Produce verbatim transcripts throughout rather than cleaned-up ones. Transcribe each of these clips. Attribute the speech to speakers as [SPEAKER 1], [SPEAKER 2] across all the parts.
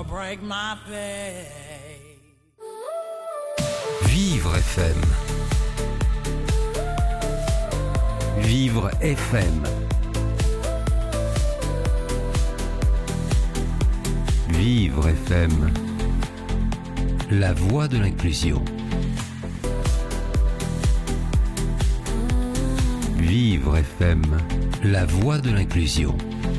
[SPEAKER 1] gonna break my faith.
[SPEAKER 2] Vivre F M. Vivre F M. Vivre F M. La voix de l'inclusion. Vivre F M. La voix de l'inclusion.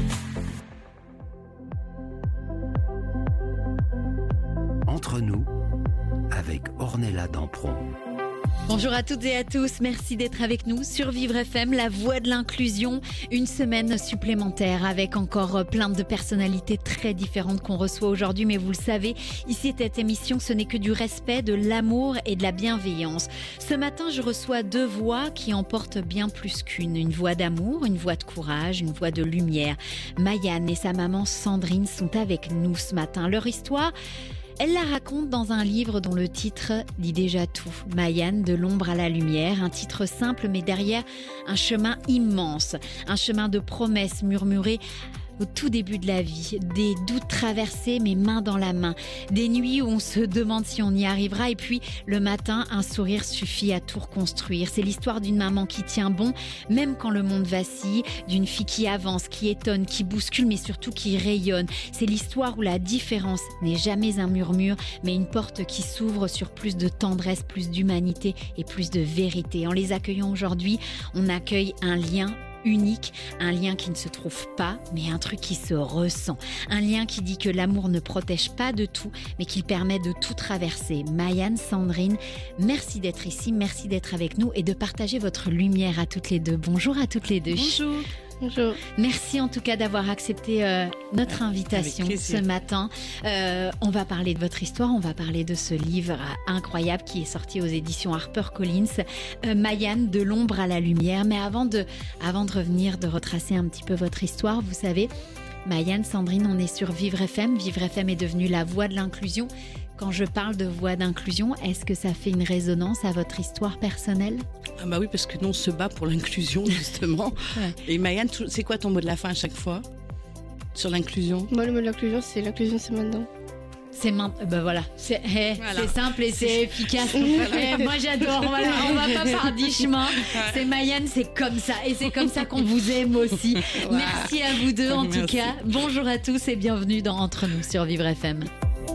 [SPEAKER 2] Entre nous, avec Ornella Dampron.
[SPEAKER 3] Bonjour à toutes et à tous, merci d'être avec nous sur Vivre F M, la voix de l'inclusion. Une semaine supplémentaire avec encore plein de personnalités très différentes qu'on reçoit aujourd'hui. Mais vous le savez, ici cette émission, ce n'est que du respect, de l'amour et de la bienveillance. Ce matin, je reçois deux voix qui emportent bien plus qu'une. Une voix d'amour, une voix de courage, une voix de lumière. Mayanne et sa maman Sandrine sont avec nous ce matin. Leur histoire... elle la raconte dans un livre dont le titre dit déjà tout. Mayanne, de l'ombre à la lumière, un titre simple mais derrière un chemin immense. Un chemin de promesses murmurées au tout début de la vie. Des doutes traversés mais main dans la main. Des nuits où on se demande si on y arrivera et puis le matin, un sourire suffit à tout reconstruire. C'est l'histoire d'une maman qui tient bon même quand le monde vacille, d'une fille qui avance, qui étonne, qui bouscule mais surtout qui rayonne. C'est l'histoire où la différence n'est jamais un murmure mais une porte qui s'ouvre sur plus de tendresse, plus d'humanité et plus de vérité. En les accueillant aujourd'hui, on accueille un lien unique, un lien qui ne se trouve pas, mais un truc qui se ressent. Un lien qui dit que l'amour ne protège pas de tout, mais qu'il permet de tout traverser. Mayanne, Sandrine, merci d'être ici, merci d'être avec nous et de partager votre lumière à toutes les deux. Bonjour à toutes les deux.
[SPEAKER 4] Bonjour. Bonjour.
[SPEAKER 3] Merci en tout cas d'avoir accepté euh, notre invitation ce matin. Euh, on va parler de votre histoire, on va parler de ce livre incroyable qui est sorti aux éditions HarperCollins, euh, Mayanne, de l'ombre à la lumière. Mais avant de, avant de revenir, de retracer un petit peu votre histoire, vous savez, Mayanne, Sandrine, on est sur Vivre F M. Vivre F M est devenue la voix de l'inclusion. Quand je parle de voix d'inclusion, est-ce que ça fait une résonance à votre histoire personnelle ?
[SPEAKER 4] Ah bah oui, parce que nous on se bat pour l'inclusion justement. Ouais. Et Mayanne, c'est quoi ton mot de la fin à chaque fois sur l'inclusion ?
[SPEAKER 5] Moi, le mot de l'inclusion, c'est l'inclusion, c'est maintenant.
[SPEAKER 3] C'est maintenant, ben voilà, c'est, hey, voilà. C'est simple et c'est, c'est efficace. Hey, moi j'adore, voilà, on va pas par dix chemins. Ouais. C'est Mayanne, c'est comme ça et c'est comme ça qu'on vous aime aussi. Wow. Merci à vous deux en Merci. Tout cas. Bonjour à tous et bienvenue dans Entre nous sur Vivre F M.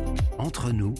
[SPEAKER 2] Entre nous,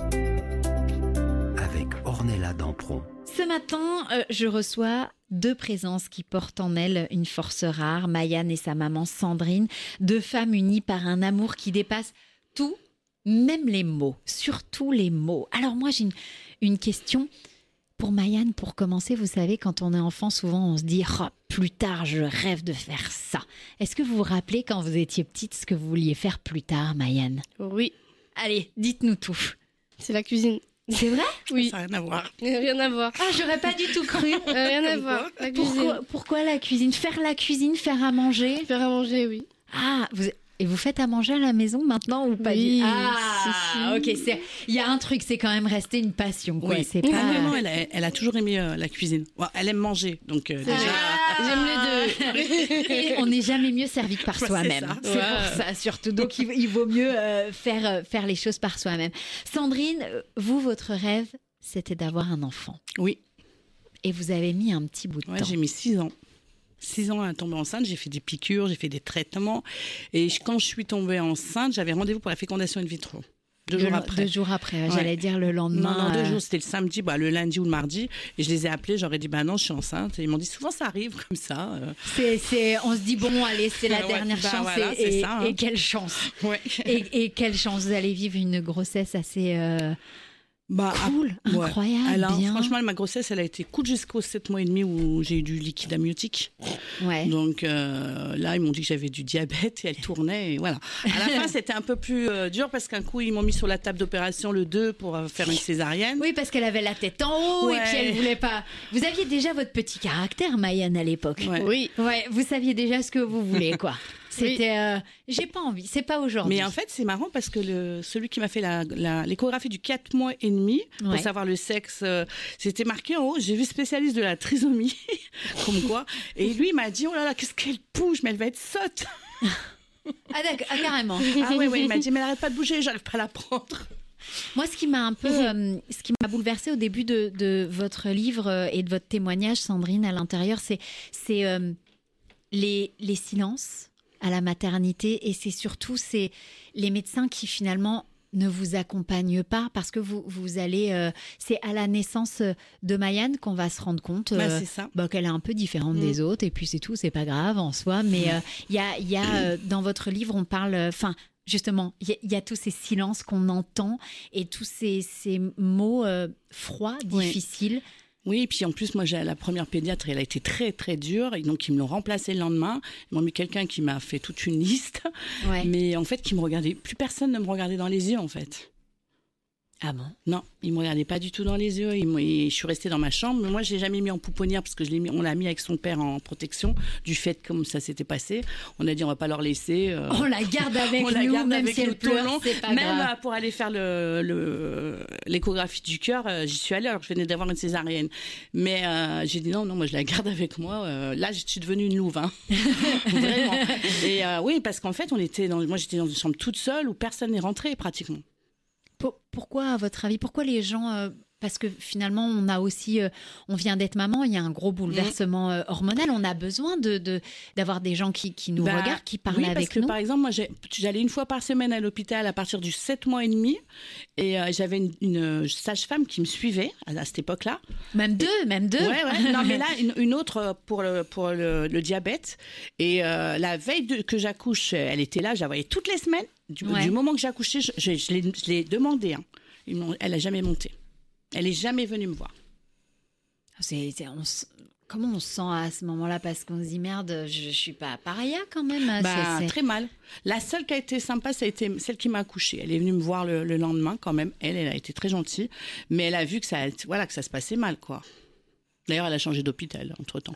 [SPEAKER 2] avec Ornella Dampron.
[SPEAKER 3] Ce matin, euh, je reçois deux présences qui portent en elles une force rare, Mayanne et sa maman Sandrine, deux femmes unies par un amour qui dépasse tout, même les mots, surtout les mots. Alors moi, j'ai une, une question pour Mayanne, pour commencer. Vous savez, quand on est enfant, souvent on se dit oh, « plus tard, je rêve de faire ça ». Est-ce que vous vous rappelez quand vous étiez petite ce que vous vouliez faire plus tard, Mayanne ?
[SPEAKER 5] Oui.
[SPEAKER 3] Allez, dites-nous tout.
[SPEAKER 5] C'est la cuisine.
[SPEAKER 3] C'est vrai ?
[SPEAKER 5] Oui.
[SPEAKER 4] Ça n'a rien à voir.
[SPEAKER 5] Rien à voir.
[SPEAKER 3] Ah, j'aurais pas du tout cru.
[SPEAKER 5] Euh, rien à voir. La cuisine.
[SPEAKER 3] Pourquoi, pourquoi la cuisine ? Faire la cuisine, faire à manger ?
[SPEAKER 5] Faire à manger, oui.
[SPEAKER 3] Ah, vous... Et vous faites à manger à la maison maintenant ou pas ?
[SPEAKER 5] Oui.
[SPEAKER 3] Du... Ah, si, si. Ok, c'est... il y a un truc, c'est quand même resté une passion, quoi.
[SPEAKER 4] Oui.
[SPEAKER 3] C'est pas...
[SPEAKER 4] Ah, non, non, elle a, elle a toujours aimé euh, la cuisine. Bon, elle aime manger, donc euh, déjà...
[SPEAKER 3] Ah,
[SPEAKER 5] j'aime les deux.
[SPEAKER 3] Et on n'est jamais mieux servi que par
[SPEAKER 4] ouais,
[SPEAKER 3] soi-même.
[SPEAKER 4] C'est,
[SPEAKER 3] c'est
[SPEAKER 5] ouais.
[SPEAKER 3] pour ça, surtout. Donc, il, il vaut mieux euh, faire, euh, faire les choses par soi-même. Sandrine, vous, votre rêve, c'était d'avoir un enfant.
[SPEAKER 4] Oui.
[SPEAKER 3] Et vous avez mis un petit bout de
[SPEAKER 4] ouais,
[SPEAKER 3] temps.
[SPEAKER 4] J'ai mis six ans. Six ans à tomber enceinte, j'ai fait des piqûres, j'ai fait des traitements. Et quand je suis tombée enceinte, j'avais rendez-vous pour la fécondation in vitro. Deux jours
[SPEAKER 3] le,
[SPEAKER 4] après.
[SPEAKER 3] Deux jours après, ouais.
[SPEAKER 4] Ouais.
[SPEAKER 3] J'allais dire le lendemain.
[SPEAKER 4] Non, non, deux
[SPEAKER 3] euh...
[SPEAKER 4] jours, c'était le samedi, bah, le lundi ou le mardi. Et je les ai appelés, j'aurais dit, bah non, je suis enceinte. Et ils m'ont dit, souvent ça arrive comme ça. Euh...
[SPEAKER 3] C'est, c'est, on se dit, bon, allez, c'est la
[SPEAKER 4] ouais,
[SPEAKER 3] dernière
[SPEAKER 4] bah,
[SPEAKER 3] chance.
[SPEAKER 4] voilà,
[SPEAKER 3] et, et,
[SPEAKER 4] ça, hein.
[SPEAKER 3] et quelle chance.
[SPEAKER 4] Ouais.
[SPEAKER 3] et, et quelle chance, vous allez vivre une grossesse assez... Euh...
[SPEAKER 4] Bah,
[SPEAKER 3] cool,
[SPEAKER 4] ouais.
[SPEAKER 3] incroyable,
[SPEAKER 4] elle a,
[SPEAKER 3] bien.
[SPEAKER 4] Franchement, ma grossesse, elle a été cool jusqu'aux sept mois et demi où j'ai eu du liquide amniotique.
[SPEAKER 3] Ouais.
[SPEAKER 4] Donc euh, là, ils m'ont dit que j'avais du diabète et elle tournait. Et voilà. À la fin, c'était un peu plus euh, dur parce qu'un coup, ils m'ont mis sur la table d'opération le deux pour euh, faire une césarienne.
[SPEAKER 3] Oui, parce qu'elle avait la tête en haut
[SPEAKER 4] ouais.
[SPEAKER 3] et puis elle voulait pas. Vous aviez déjà votre petit caractère, Mayanne, à l'époque.
[SPEAKER 4] Ouais.
[SPEAKER 5] Oui.
[SPEAKER 3] Ouais, vous saviez déjà ce que vous voulez, quoi. C'était, oui. euh, j'ai pas envie, c'est pas aujourd'hui.
[SPEAKER 4] Mais en fait, c'est marrant parce que le, celui qui m'a fait la, la, l'échographie du quatre mois et demi, pour ouais. savoir le sexe, euh, c'était marqué en haut, j'ai vu spécialiste de la trisomie, comme quoi. Et lui, il m'a dit, oh là là, qu'est-ce qu'elle bouge, mais elle va être sotte.
[SPEAKER 3] Ah d'accord, ah, carrément.
[SPEAKER 4] Ah oui, oui, il m'a dit, mais elle arrête pas de bouger, j'arrive pas à la prendre.
[SPEAKER 3] Moi, ce qui m'a un peu, euh, ce qui m'a bouleversée au début de, de votre livre euh, et de votre témoignage, Sandrine, à l'intérieur, c'est, c'est euh, les, les silences à la maternité, et c'est surtout c'est les médecins qui finalement ne vous accompagnent pas, parce que vous, vous allez, euh, c'est à la naissance de Mayan qu'on va se rendre compte euh,
[SPEAKER 4] Bah, c'est ça.
[SPEAKER 3] bah, qu'elle est un peu différente
[SPEAKER 4] Mm.
[SPEAKER 3] des autres, et puis c'est tout, c'est pas grave en soi, mais il y a, y a euh, dans votre livre, on parle, enfin. Justement, il y, y a tous ces silences qu'on entend et tous ces, ces mots euh, froids,
[SPEAKER 4] Oui.
[SPEAKER 3] difficiles.
[SPEAKER 4] Oui, et puis en plus, moi, j'ai la première pédiatre, elle a été très, très dure. Et donc, ils me l'ont remplacée le lendemain. Ils m'ont mis quelqu'un qui m'a fait toute une liste.
[SPEAKER 3] Ouais.
[SPEAKER 4] Mais en fait, qui me regardait. Plus personne ne me regardait dans les yeux, en fait.
[SPEAKER 3] Ah bon?
[SPEAKER 4] Non, il me regardait pas du tout dans les yeux. Il me- et je suis restée dans ma chambre. Mais moi, je l'ai jamais mis en pouponnière parce que je l'ai mis, on l'a mis avec son père en protection du fait comme ça s'était passé. On a dit on va pas leur laisser. euh,
[SPEAKER 3] On la garde avec
[SPEAKER 4] on
[SPEAKER 3] nous,
[SPEAKER 4] la garde
[SPEAKER 3] même
[SPEAKER 4] avec
[SPEAKER 3] si
[SPEAKER 4] nous
[SPEAKER 3] elle
[SPEAKER 4] tout le
[SPEAKER 3] pleure,
[SPEAKER 4] long.
[SPEAKER 3] c'est pas
[SPEAKER 4] Même
[SPEAKER 3] grave.
[SPEAKER 4] euh, pour aller faire le, le- l'échographie du cœur, euh, j'y suis allée. Alors que je venais d'avoir une césarienne. Mais euh, j'ai dit non, non, moi je la garde avec moi. Euh, là, je suis devenue une louve. Hein. Vraiment. Et euh, oui, parce qu'en fait, on était dans, moi j'étais dans une chambre toute seule où personne n'est rentré pratiquement.
[SPEAKER 3] Pour- pourquoi, à votre avis, pourquoi les gens... euh, parce que finalement, on a aussi, euh, on vient d'être maman, il y a un gros bouleversement euh, hormonal. On a besoin de, de d'avoir des gens qui, qui nous
[SPEAKER 4] Bah,
[SPEAKER 3] regardent, qui parlent
[SPEAKER 4] oui, parce
[SPEAKER 3] avec
[SPEAKER 4] que
[SPEAKER 3] nous.
[SPEAKER 4] par exemple, moi, j'ai- j'allais une fois par semaine à l'hôpital à partir du sept mois et demi, et euh, j'avais une, une sage-femme qui me suivait à, à cette époque-là.
[SPEAKER 3] Même deux, même deux.
[SPEAKER 4] Ouais, ouais. Non, mais là, une, une autre euh, pour le pour le, le diabète. Et euh, la veille de- que j'accouche, elle était là, je la voyais toutes les semaines. Du,
[SPEAKER 3] Ouais.
[SPEAKER 4] du moment que j'accouchais, je, je, je l'ai, je l'ai demandé. Hein. Ils m'ont- Elle a jamais monté. Elle est jamais venue me voir.
[SPEAKER 3] C'est, c'est- on s- comment on se sent à ce moment-là? Parce qu'on se dit merde, je, je suis pas pareilla quand même.
[SPEAKER 4] Bah,
[SPEAKER 3] C'est- c'est-
[SPEAKER 4] très mal. La seule qui a été sympa, ça a été celle qui m'a accouchée. Elle est venue me voir le, le lendemain quand même. Elle, elle a été très gentille, mais elle a vu que ça, voilà, que ça se passait mal, quoi. D'ailleurs, elle a changé d'hôpital entre temps.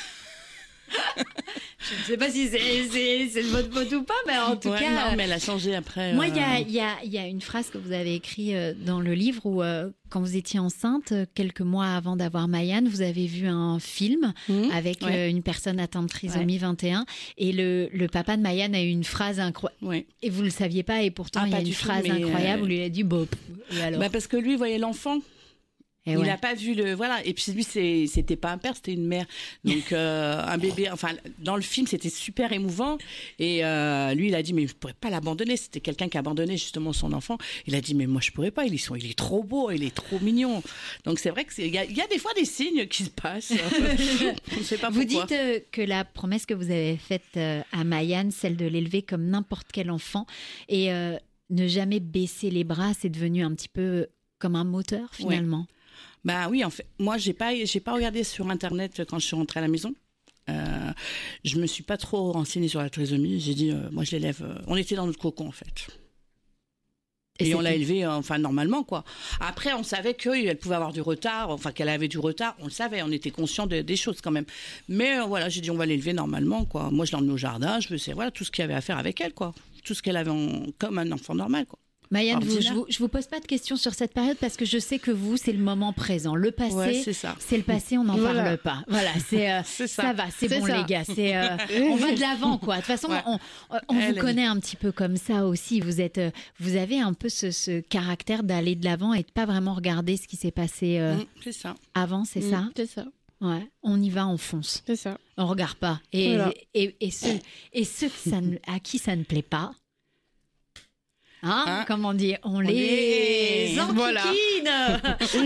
[SPEAKER 3] Je ne sais pas si c'est, c'est, c'est de votre faute ou pas, mais en tout
[SPEAKER 4] Ouais,
[SPEAKER 3] cas.
[SPEAKER 4] non, mais elle a changé après.
[SPEAKER 3] Moi, il y, a,
[SPEAKER 4] euh,
[SPEAKER 3] il y, a, il y a une phrase que vous avez écrite euh, dans le livre où, euh, quand vous étiez enceinte, euh, quelques mois avant d'avoir Mayan, vous avez vu un film
[SPEAKER 4] Mhm.
[SPEAKER 3] avec
[SPEAKER 4] Ouais.
[SPEAKER 3] euh, une personne atteinte de trisomie vingt et un. Et le, le papa de Mayan a eu une phrase incroyable.
[SPEAKER 4] ouais.
[SPEAKER 3] Et vous ne le saviez pas, et pourtant,
[SPEAKER 4] Ah,
[SPEAKER 3] il y a
[SPEAKER 4] pas
[SPEAKER 3] une
[SPEAKER 4] du tout,
[SPEAKER 3] phrase
[SPEAKER 4] mais,
[SPEAKER 3] incroyable
[SPEAKER 4] euh,
[SPEAKER 3] où il a dit Bon, pff, et alors
[SPEAKER 4] Bah, parce que lui, il voyait l'enfant.
[SPEAKER 3] Et
[SPEAKER 4] Il
[SPEAKER 3] ouais.
[SPEAKER 4] n'a pas vu le voilà, et puis lui c'est c'était pas un père, c'était une mère, donc euh, un bébé, enfin dans le film c'était super émouvant, et euh, lui il a dit mais je pourrais pas l'abandonner, c'était quelqu'un qui abandonnait justement son enfant, il a dit mais moi je pourrais pas, il est, il est trop beau, il est trop mignon, donc c'est vrai que c'est il y, a- il y a des fois des signes qui se passent, on ne sait pas
[SPEAKER 3] Vous
[SPEAKER 4] pourquoi.
[SPEAKER 3] dites euh, que la promesse que vous avez faite euh, à Mayan, celle de l'élever comme n'importe quel enfant, et euh, ne jamais baisser les bras, c'est devenu un petit peu comme un moteur finalement.
[SPEAKER 4] Bah oui, en fait, moi j'ai pas j'ai pas regardé sur internet quand je suis rentrée à la maison. Euh, je me suis pas trop renseignée sur la trisomie. J'ai dit, euh, moi je l'élève. euh, on était dans notre cocon en fait. Et,
[SPEAKER 3] Et
[SPEAKER 4] on l'a
[SPEAKER 3] c'était-
[SPEAKER 4] élevée, euh, enfin normalement quoi. Après, on savait qu'elle pouvait avoir du retard, enfin qu'elle avait du retard. On le savait, on était conscient de- des choses quand même. Mais euh, voilà, j'ai dit on va l'élever normalement quoi. Moi je l'ai emmenée au jardin, je sais voilà tout ce qu'il y avait à faire avec elle quoi, tout ce qu'elle avait en- comme un enfant normal quoi.
[SPEAKER 3] Mayan, vous, je
[SPEAKER 4] Ordinaire.
[SPEAKER 3] vous, je vous pose pas de questions sur cette période parce que je sais que vous, c'est le moment présent. Le passé,
[SPEAKER 4] Ouais, c'est ça.
[SPEAKER 3] c'est le passé, on n'en
[SPEAKER 5] Voilà.
[SPEAKER 3] parle pas. Voilà, c'est, euh,
[SPEAKER 4] C'est
[SPEAKER 3] ça.
[SPEAKER 4] ça.
[SPEAKER 3] va, c'est,
[SPEAKER 5] C'est
[SPEAKER 3] bon
[SPEAKER 5] ça.
[SPEAKER 3] les gars. C'est, euh, on va de l'avant quoi. De toute façon,
[SPEAKER 4] Ouais.
[SPEAKER 3] on, on vous
[SPEAKER 4] Elle,
[SPEAKER 3] connaît un petit peu comme ça aussi. Vous êtes, euh, vous avez un peu ce, ce caractère d'aller de l'avant et de pas vraiment regarder ce qui s'est passé euh,
[SPEAKER 4] Mm, c'est ça.
[SPEAKER 3] avant, c'est
[SPEAKER 5] Mm,
[SPEAKER 3] ça.
[SPEAKER 5] C'est ça.
[SPEAKER 3] Ouais, on y va, on fonce.
[SPEAKER 5] C'est ça.
[SPEAKER 3] On regarde pas. Et,
[SPEAKER 5] Voilà.
[SPEAKER 3] et, et ceux, et ceux que ça ne- à qui ça ne plaît pas, hein,
[SPEAKER 4] Hein
[SPEAKER 3] comme on dit, on, les
[SPEAKER 4] les-
[SPEAKER 3] enquiquine.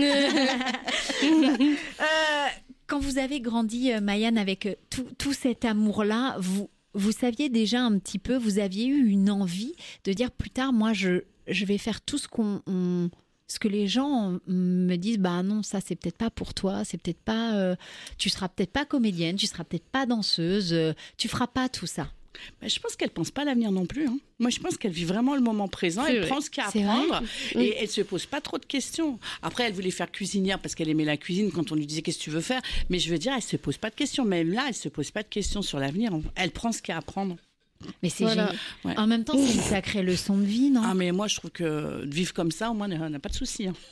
[SPEAKER 3] Euh, quand vous avez grandi, euh, Mayan, avec euh, tout, tout cet amour-là, vous, vous saviez déjà un petit peu, vous aviez eu une envie de dire plus tard, moi, je, je vais faire tout ce qu'on... on- ce que les gens me disent, bah non, ça c'est peut-être pas pour toi, c'est peut-être pas, euh, tu seras peut-être pas comédienne, tu seras peut-être pas danseuse, euh, tu feras pas tout ça.
[SPEAKER 4] Mais je pense qu'elle pense pas à l'avenir non plus. Hein. Moi, je pense qu'elle vit vraiment le moment présent.
[SPEAKER 5] C'est
[SPEAKER 4] Elle
[SPEAKER 5] vrai.
[SPEAKER 4] prend ce qu'il y a à
[SPEAKER 3] C'est vrai.
[SPEAKER 4] apprendre et elle se pose pas trop de questions. Après, elle voulait faire cuisinière parce qu'elle aimait la cuisine quand on lui disait qu'est-ce que tu veux faire. Mais je veux dire, elle se pose pas de questions. Même là, elle se pose pas de questions sur l'avenir. Elle prend ce qu'il y a à apprendre.
[SPEAKER 3] Mais c'est
[SPEAKER 5] Voilà.
[SPEAKER 3] génial.
[SPEAKER 4] Ouais.
[SPEAKER 3] En même temps, c'est une sacrée leçon de vie, non?
[SPEAKER 4] Ah, mais moi, je trouve que de vivre comme ça, au moins, on n'a pas de souci. Hein.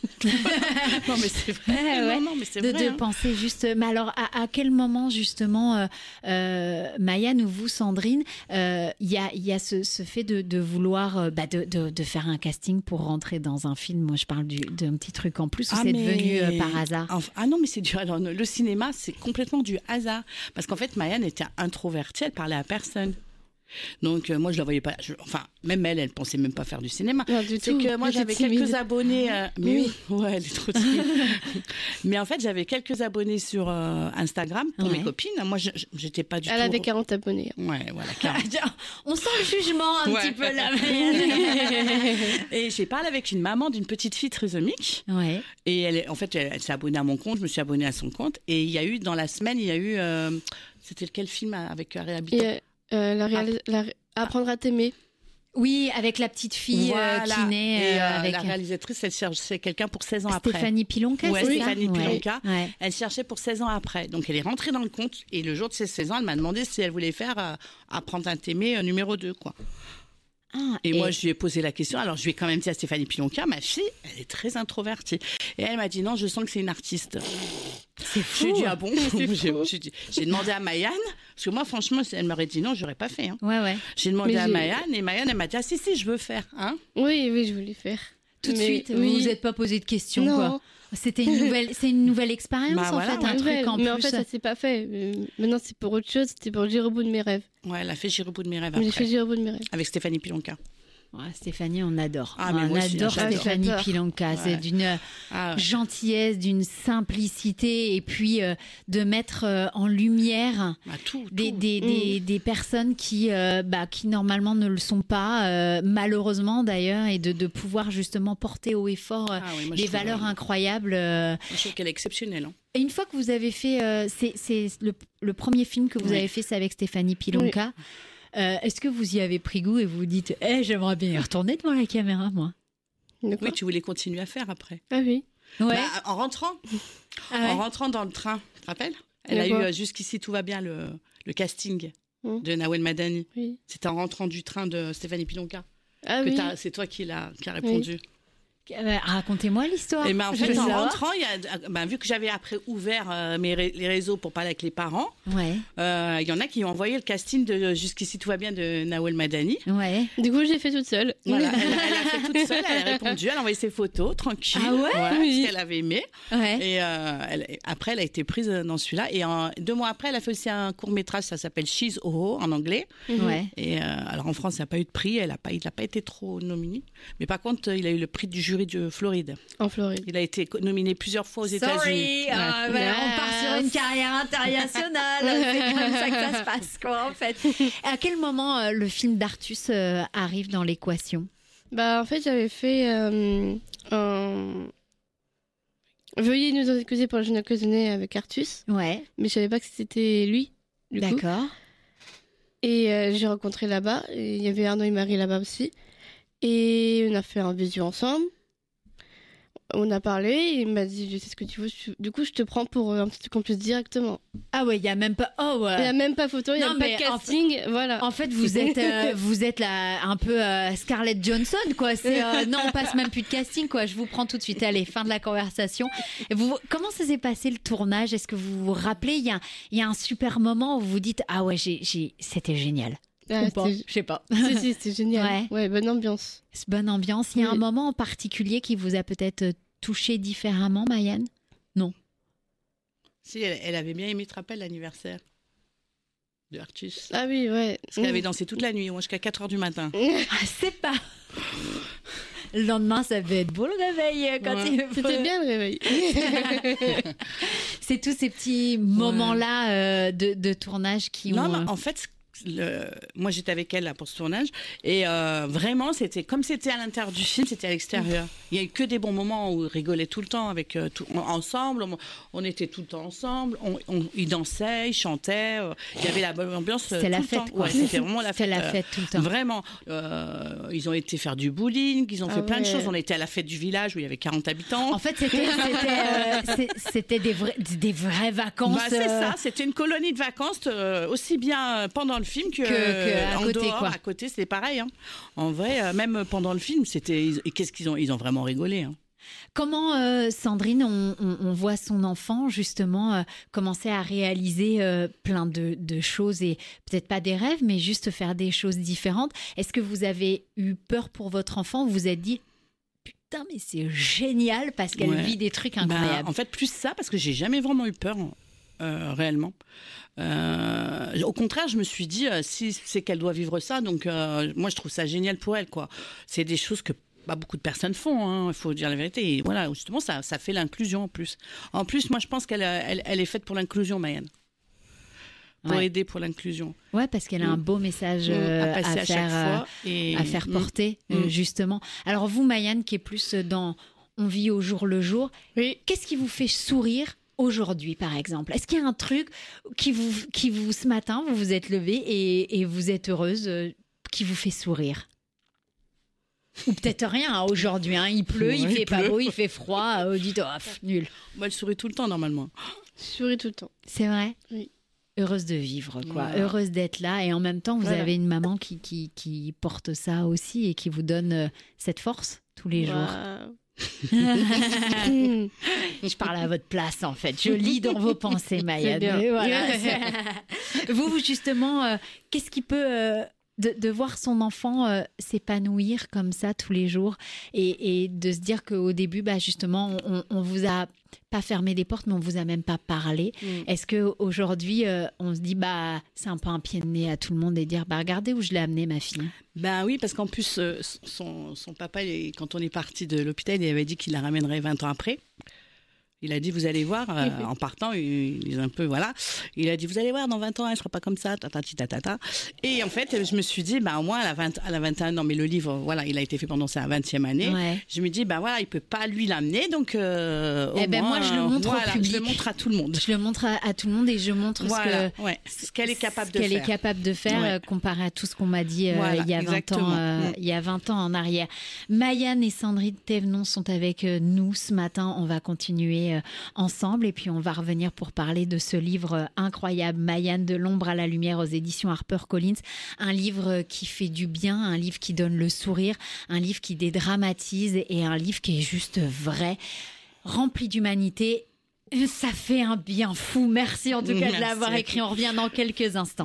[SPEAKER 4] non, mais c'est vrai.
[SPEAKER 3] Ouais, ouais.
[SPEAKER 4] Non, non, mais c'est
[SPEAKER 3] de,
[SPEAKER 4] vrai.
[SPEAKER 3] de
[SPEAKER 4] hein.
[SPEAKER 3] penser juste. Mais alors, à, à quel moment justement, euh, euh, Maïane ou vous, Sandrine, il euh, y a, y a ce, ce fait de, de vouloir, euh, bah, de, de, de faire un casting pour rentrer dans un film. Moi, je parle du, d'un petit truc en plus, ou
[SPEAKER 4] Ah,
[SPEAKER 3] c'est
[SPEAKER 4] mais-
[SPEAKER 3] devenu euh, par hasard?
[SPEAKER 4] Enfin, ah non, mais c'est du. Alors, le cinéma, c'est complètement du hasard. Parce qu'en fait, Maïane était introvertie, elle parlait à personne. Donc, euh, moi, je la voyais pas. je- Enfin, même elle, elle pensait même pas faire du cinéma.
[SPEAKER 5] Non, du
[SPEAKER 4] C'est
[SPEAKER 5] tout.
[SPEAKER 4] que moi,
[SPEAKER 5] Elle
[SPEAKER 4] j'avais
[SPEAKER 5] était timide.
[SPEAKER 4] quelques abonnés. euh, mais oui, ouais, elle est trop timide. mais en fait, j'avais quelques abonnés sur euh, Instagram pour
[SPEAKER 3] Ouais.
[SPEAKER 4] mes copines. Moi, je- je- j'étais pas du
[SPEAKER 5] Elle
[SPEAKER 4] tout.
[SPEAKER 5] avait quarante abonnés.
[SPEAKER 4] Ouais, voilà, quarante.
[SPEAKER 3] On sent le jugement un
[SPEAKER 4] Ouais.
[SPEAKER 3] petit peu là. Maïane.
[SPEAKER 4] Et j'ai parlé avec une maman d'une petite fille trisomique.
[SPEAKER 3] Ouais.
[SPEAKER 4] Et elle, est- en fait, elle, elle s'est abonnée à mon compte, je me suis abonnée à son compte. Et il y a eu, dans la semaine, il y a eu. euh, c'était quel film avec un réhabitant
[SPEAKER 5] Et euh, la réalis- la ré- Apprendre à t'aimer.
[SPEAKER 3] Oui, avec la petite fille euh,
[SPEAKER 4] Voilà.
[SPEAKER 3] qui naît
[SPEAKER 4] Et,
[SPEAKER 3] euh,
[SPEAKER 4] euh,
[SPEAKER 3] avec
[SPEAKER 4] la réalisatrice, elle cherchait quelqu'un pour seize ans après.
[SPEAKER 3] Stéphanie Pilonka,
[SPEAKER 4] Ouais,
[SPEAKER 3] c'est
[SPEAKER 4] Stéphanie
[SPEAKER 3] ça?
[SPEAKER 4] Pilonka.
[SPEAKER 3] Ouais. Ouais.
[SPEAKER 4] Elle cherchait pour seize ans après. Donc, elle est rentrée dans le compte. Et le jour de ses seize ans, elle m'a demandé si elle voulait faire euh, Apprendre à t'aimer euh, numéro deux, quoi.
[SPEAKER 3] Ah,
[SPEAKER 4] Et, moi, je lui ai posé la question. Alors, je lui ai quand même dit à Stéphanie Pilonka, ma fille, elle est très introvertie. Et elle m'a dit, non, je sens que c'est une artiste.
[SPEAKER 3] c'est
[SPEAKER 4] Je lui ai
[SPEAKER 3] fou.
[SPEAKER 4] dit, ah bon? J'ai j'ai dit- j'ai demandé à Maïane, parce que moi, franchement, si elle m'aurait dit non, j'aurais pas fait. Hein.
[SPEAKER 3] Ouais, ouais.
[SPEAKER 4] J'ai demandé
[SPEAKER 5] Mais
[SPEAKER 4] à
[SPEAKER 5] j'ai-
[SPEAKER 4] Maïane, et Maïane, elle m'a dit, ah si, si, je veux faire. Hein.
[SPEAKER 5] Oui, oui, je voulais faire.
[SPEAKER 3] Tout de
[SPEAKER 5] Mais
[SPEAKER 3] suite,
[SPEAKER 5] oui.
[SPEAKER 3] vous vous êtes pas posé de questions,
[SPEAKER 5] Non.
[SPEAKER 3] quoi. C'était une nouvelle, c'est une nouvelle expérience
[SPEAKER 4] Bah
[SPEAKER 3] en
[SPEAKER 4] voilà,
[SPEAKER 3] fait, un
[SPEAKER 4] ouais.
[SPEAKER 3] truc
[SPEAKER 5] Ouais,
[SPEAKER 3] en
[SPEAKER 5] mais
[SPEAKER 3] plus.
[SPEAKER 5] en fait, ça s'est pas fait. Euh, Maintenant, c'est pour autre chose. C'était pour J'irai au bout de mes rêves.
[SPEAKER 4] Ouais, elle a fait J'irai au bout de mes rêves
[SPEAKER 5] J'ai
[SPEAKER 4] après,
[SPEAKER 5] fait J'irai au bout de mes rêves.
[SPEAKER 4] avec Stéphanie Pilonka.
[SPEAKER 3] Ouais, Stéphanie, on adore.
[SPEAKER 4] Ah, mais
[SPEAKER 3] on
[SPEAKER 4] moi aussi,
[SPEAKER 3] adore
[SPEAKER 4] j'adore.
[SPEAKER 3] Stéphanie
[SPEAKER 5] J'adore.
[SPEAKER 3] Pilonka. C'est
[SPEAKER 4] Ouais.
[SPEAKER 3] d'une
[SPEAKER 4] Ah, ouais.
[SPEAKER 3] gentillesse, d'une simplicité, et puis euh, de mettre euh, en lumière
[SPEAKER 4] Ah, tout,
[SPEAKER 3] des,
[SPEAKER 4] tout.
[SPEAKER 3] des,
[SPEAKER 5] Mm.
[SPEAKER 3] des, des personnes qui, euh, bah, qui normalement ne le sont pas, euh, malheureusement d'ailleurs, et de, de pouvoir justement porter haut et fort euh,
[SPEAKER 4] Ah, oui, moi, je
[SPEAKER 3] des
[SPEAKER 4] trouve,
[SPEAKER 3] valeurs
[SPEAKER 4] euh,
[SPEAKER 3] incroyables. euh.
[SPEAKER 4] Je trouve qu'elle est exceptionnelle. Hein.
[SPEAKER 3] Et une fois que vous avez fait, euh, c'est, c'est le, le premier film que vous
[SPEAKER 4] Oui.
[SPEAKER 3] avez fait, c'est avec Stéphanie Pilonka. Euh, est-ce que vous y avez pris goût et vous vous dites, eh, j'aimerais bien y retourner devant la caméra, moi?
[SPEAKER 5] De quoi
[SPEAKER 4] Oui, tu voulais continuer à faire après.
[SPEAKER 5] Ah oui.
[SPEAKER 3] Ouais.
[SPEAKER 4] Bah, en rentrant,
[SPEAKER 3] Ah ouais.
[SPEAKER 4] en rentrant dans le train, tu te rappelles? Elle
[SPEAKER 5] Le
[SPEAKER 4] a eu
[SPEAKER 5] quoi
[SPEAKER 4] euh, jusqu'ici tout va bien le, le casting
[SPEAKER 5] Mm.
[SPEAKER 4] de Nawel Madani.
[SPEAKER 5] Oui.
[SPEAKER 4] C'était en rentrant du train de Stéphanie Pilonka.
[SPEAKER 5] Ah
[SPEAKER 4] que
[SPEAKER 5] oui.
[SPEAKER 4] t'as- c'est toi qui l'a qui a répondu.
[SPEAKER 3] Euh, racontez-moi l'histoire.
[SPEAKER 4] Et ben en
[SPEAKER 3] Je
[SPEAKER 4] fait
[SPEAKER 3] veux
[SPEAKER 4] en
[SPEAKER 3] savoir.
[SPEAKER 4] rentrant, il y a, ben, vu que j'avais après ouvert euh, mes ré- les réseaux pour parler avec les parents,
[SPEAKER 3] Ouais,
[SPEAKER 4] euh, il y en a qui ont envoyé le casting de Jusqu'ici tout va bien de Nawel Madani.
[SPEAKER 3] ouais.
[SPEAKER 5] Du coup, j'ai fait toute seule.
[SPEAKER 4] Voilà, elle, elle a fait toute seule, elle a répondu, elle a envoyé ses photos tranquille,
[SPEAKER 3] Ah ouais
[SPEAKER 5] Oui.
[SPEAKER 4] ce qu'elle avait aimé.
[SPEAKER 3] Ouais.
[SPEAKER 4] Et euh, elle- après, elle a été prise dans celui-là. Et en- deux mois après, elle a fait aussi un court métrage, ça s'appelle She's Oho en anglais.
[SPEAKER 3] Ouais.
[SPEAKER 4] Et euh, alors en France, il n'a pas eu de prix, elle a pas, il n'a pas été trop nominé. Mais par contre, il a eu le prix du jury de Floride.
[SPEAKER 5] En Floride.
[SPEAKER 4] Il a été co- nominé plusieurs fois aux États-Unis.
[SPEAKER 3] Sorry,
[SPEAKER 4] Ouais.
[SPEAKER 3] euh, voilà, on part sur une carrière internationale. C'est comme ça que ça se passe, quoi, en fait. À quel moment euh, le film d'Artus euh, arrive dans l'équation?
[SPEAKER 5] Bah, en fait, j'avais fait euh, un. Veuillez nous en excuser pour le jeune occasionné avec Artus,
[SPEAKER 3] Ouais,
[SPEAKER 5] mais je savais pas que c'était lui. Du coup.
[SPEAKER 3] d'accord.
[SPEAKER 5] Et euh, j'ai rencontré là-bas. Et il y avait Arnaud et Marie là-bas aussi. Et on a fait un visu ensemble. On a parlé. Et il m'a dit, je sais ce que tu veux. je- Du coup, je te prends pour euh, un petit truc en plus directement.
[SPEAKER 3] Ah ouais, il y a même pas. Oh ouais.
[SPEAKER 5] Il n'y a même pas photo, il n'y a
[SPEAKER 3] Non,
[SPEAKER 5] pas
[SPEAKER 3] mais
[SPEAKER 5] de
[SPEAKER 3] en
[SPEAKER 5] casting. Voilà.
[SPEAKER 3] En fait, vous êtes, euh, vous êtes là, un peu euh, Scarlett Johansson, quoi. C'est, euh, non, on passe même plus de casting, quoi. Je vous prends tout de suite. Allez, fin de la conversation. Et vous, comment ça s'est passé le tournage? Est-ce que vous vous rappelez? Il y a, il y a un super moment où vous vous dites, ah ouais, j'ai, j'ai, c'était génial.
[SPEAKER 5] Ah,
[SPEAKER 3] Ou pas?
[SPEAKER 5] c'était-
[SPEAKER 3] Je sais pas.
[SPEAKER 5] si, si, c'était génial.
[SPEAKER 3] Ouais.
[SPEAKER 5] Ouais. bonne ambiance.
[SPEAKER 3] C'est bonne ambiance. Il y a un
[SPEAKER 5] Oui.
[SPEAKER 3] moment en particulier qui vous a peut-être euh, touché différemment, Maïane?
[SPEAKER 4] Si, elle, elle avait bien aimé, tu te rappelles, l'anniversaire de Artus.
[SPEAKER 5] Ah oui, ouais.
[SPEAKER 4] Parce qu'elle avait dansé toute la nuit, moi, jusqu'à quatre heures du matin.
[SPEAKER 3] Ah, c'est pas. Le lendemain, ça devait être beau le réveil euh, quand
[SPEAKER 4] Ouais.
[SPEAKER 3] il
[SPEAKER 5] C'était bien le réveil.
[SPEAKER 3] C'est tous ces petits moments-là euh, de, de tournage qui
[SPEAKER 4] Non,
[SPEAKER 3] ont.
[SPEAKER 4] non,
[SPEAKER 3] euh,
[SPEAKER 4] en fait, le... moi j'étais avec elle là, pour ce tournage et euh, vraiment c'était comme c'était à l'intérieur du film, c'était à l'extérieur. Il y a eu que des bons moments où on rigolait tout le temps avec euh, tout, ensemble, on, on était tout le temps ensemble, on, on, ils dansaient, ils chantaient, euh, il y avait la bonne ambiance. euh,
[SPEAKER 3] C'est la
[SPEAKER 4] tout le
[SPEAKER 3] fête,
[SPEAKER 4] temps.
[SPEAKER 3] quoi.
[SPEAKER 4] Ouais, c'était vraiment la
[SPEAKER 3] C'est
[SPEAKER 4] fête.
[SPEAKER 3] la
[SPEAKER 4] euh,
[SPEAKER 3] fête tout le temps.
[SPEAKER 4] Vraiment, euh, ils ont été faire du bowling, ils ont
[SPEAKER 5] Ah
[SPEAKER 4] fait plein de
[SPEAKER 5] ouais.
[SPEAKER 4] choses. On était à la fête du village où il y avait quarante habitants.
[SPEAKER 3] En fait, c'était, c'était, euh, c'est- c'était des, vrais, des vraies vacances.
[SPEAKER 4] Bah, c'est
[SPEAKER 3] euh,
[SPEAKER 4] ça, c'était une colonie de vacances, euh, aussi bien pendant le film que,
[SPEAKER 3] Que- que à
[SPEAKER 4] en
[SPEAKER 3] côté,
[SPEAKER 4] dehors,
[SPEAKER 3] quoi.
[SPEAKER 4] à côté, c'est pareil. Hein. En vrai, euh, même pendant le film, c'était. ils- et qu'est-ce qu'ils ont Ils ont vraiment rigolé. Hein.
[SPEAKER 3] Comment, euh, Sandrine, on, on- on voit son enfant justement euh, commencer à réaliser euh, plein de, de choses et peut-être pas des rêves, mais juste faire des choses différentes. Est-ce que vous avez eu peur pour votre enfant? Vous vous êtes dit, putain, mais c'est génial parce qu'elle
[SPEAKER 4] Ouais.
[SPEAKER 3] vit des trucs
[SPEAKER 4] Ben,
[SPEAKER 3] incroyables.
[SPEAKER 4] en fait, plus ça, parce que j'ai jamais vraiment eu peur, euh, réellement. Euh, au contraire, je me suis dit, euh, si c'est qu'elle doit vivre ça, donc euh, moi, je trouve ça génial pour elle, quoi. C'est des choses que pas beaucoup de personnes font, hein, il faut dire la vérité. Et voilà, justement, ça, ça fait l'inclusion en plus. En plus, moi, je pense qu'elle euh, elle, elle est faite pour l'inclusion, Mayenne. Pour
[SPEAKER 3] Ouais.
[SPEAKER 4] aider pour l'inclusion.
[SPEAKER 3] Ouais, parce qu'elle a un
[SPEAKER 4] Mm.
[SPEAKER 3] beau message
[SPEAKER 4] Mm,
[SPEAKER 3] euh,
[SPEAKER 4] à passer
[SPEAKER 3] à,
[SPEAKER 4] à,
[SPEAKER 3] faire,
[SPEAKER 4] chaque
[SPEAKER 3] euh,
[SPEAKER 4] fois. Et...
[SPEAKER 3] à faire
[SPEAKER 4] Mm.
[SPEAKER 3] porter, euh,
[SPEAKER 4] Mm.
[SPEAKER 3] justement. Alors vous, Mayanne, qui est plus dans on vit au jour le jour,
[SPEAKER 5] Oui.
[SPEAKER 3] qu'est-ce qui vous fait sourire aujourd'hui, par exemple? Est-ce qu'il y a un truc qui vous, qui vous ce matin, vous vous êtes levé et, et vous êtes heureuse, euh, qui vous fait sourire? Ou peut-être rien hein, aujourd'hui, hein. Il pleut, il
[SPEAKER 4] Ouais,
[SPEAKER 3] fait
[SPEAKER 4] il
[SPEAKER 3] pas
[SPEAKER 4] pleut.
[SPEAKER 3] beau, il fait froid, euh, dites, oh, pff, nul.
[SPEAKER 4] Moi, elle sourit tout le temps, normalement.
[SPEAKER 5] Je souris tout le temps.
[SPEAKER 3] C'est vrai?
[SPEAKER 5] Oui.
[SPEAKER 3] Heureuse de vivre, quoi.
[SPEAKER 4] Voilà.
[SPEAKER 3] Heureuse d'être là. Et en même temps, vous
[SPEAKER 4] Voilà.
[SPEAKER 3] avez une maman qui, qui, qui porte ça aussi et qui vous donne euh, cette force tous les jours.
[SPEAKER 5] Waouh.
[SPEAKER 3] Je parle à votre place, en fait. Je lis dans vos pensées, Mayanne.
[SPEAKER 5] bien.
[SPEAKER 3] Et voilà. vous, vous, justement, euh, qu'est-ce qui peut... euh, de, de voir son enfant euh, s'épanouir comme ça tous les jours et, et de se dire qu'au début, bah, justement, on, on vous a pas fermé des portes, mais on vous a même pas parlé.
[SPEAKER 5] Mm.
[SPEAKER 3] Est-ce qu'aujourd'hui, euh, on se dit, bah, c'est un peu un pied de nez à tout le monde et dire, bah, regardez où je l'ai amené, ma fille.
[SPEAKER 4] Ben oui, parce qu'en plus, euh, son, son papa, il- quand on est parti de l'hôpital, il avait dit qu'il la ramènerait vingt ans après. Il a dit, vous allez voir, euh, en partant, il, il est un peu, voilà. Il a dit, vous allez voir, dans vingt ans, elle sera pas comme ça, tatati tatata. Et en fait, je me suis dit, ben, au moins, à la, vingt, à la vingt et un ans, mais le livre, voilà, il a été fait pendant sa vingtième année.
[SPEAKER 3] Ouais.
[SPEAKER 4] Je me dis, ben voilà, il peut pas lui l'amener, donc, euh, au
[SPEAKER 3] Eh ben,
[SPEAKER 4] moins,
[SPEAKER 3] moi, je le montre au
[SPEAKER 4] voilà,
[SPEAKER 3] public.
[SPEAKER 4] Je le montre à tout le monde.
[SPEAKER 3] Je le montre à, à tout le monde et je montre
[SPEAKER 4] Voilà,
[SPEAKER 3] ce que...
[SPEAKER 4] ouais, ce qu'elle est capable
[SPEAKER 3] ce
[SPEAKER 4] de
[SPEAKER 3] qu'elle
[SPEAKER 4] faire.
[SPEAKER 3] est capable de faire
[SPEAKER 4] Ouais.
[SPEAKER 3] euh, comparé à tout ce qu'on m'a dit euh,
[SPEAKER 4] Voilà,
[SPEAKER 3] il y a vingt ans,
[SPEAKER 4] exactement.
[SPEAKER 3] euh,
[SPEAKER 4] Mm.
[SPEAKER 3] il y a vingt ans en arrière. Mayanne et Sandrine Thévenon sont avec euh, nous ce matin. On va continuer euh, ensemble et puis on va revenir pour parler de ce livre euh, incroyable, Mayanne de l'ombre à la lumière aux éditions HarperCollins. Un livre euh, qui fait du bien, un livre qui donne le sourire, un livre qui dédramatise et un livre qui est juste vrai, rempli d'humanité. Ça fait un bien fou. Merci en tout cas de
[SPEAKER 4] Merci.
[SPEAKER 3] l'avoir écrit. On revient dans quelques instants.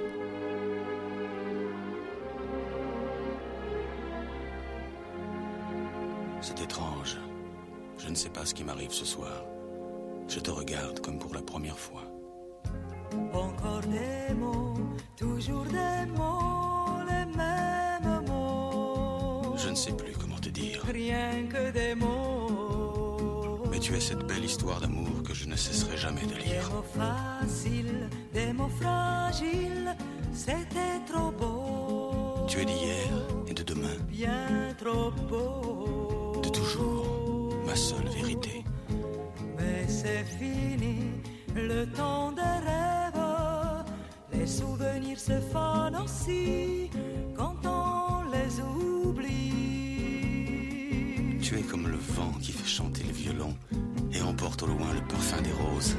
[SPEAKER 6] C'est étrange. Je ne sais pas ce qui m'arrive ce soir. Je te regarde comme pour la première fois.
[SPEAKER 1] Encore des mots, toujours des mots, les mêmes mots.
[SPEAKER 6] Je ne sais plus comment te dire.
[SPEAKER 1] Rien que des mots.
[SPEAKER 6] Mais tu es cette belle histoire d'amour que je ne cesserai jamais de
[SPEAKER 1] Des
[SPEAKER 6] lire.
[SPEAKER 1] mots faciles, des mots fragiles, c'était trop beau.
[SPEAKER 6] Tu es d'hier et de demain,
[SPEAKER 1] Bien trop beau.
[SPEAKER 6] de toujours, ma seule vérité.
[SPEAKER 1] Mais c'est fini, le temps des rêves. Les souvenirs se fanent aussi quand on les oublie.
[SPEAKER 6] Tu es comme le vent qui fait chanter le violon et emporte au loin le parfum des roses.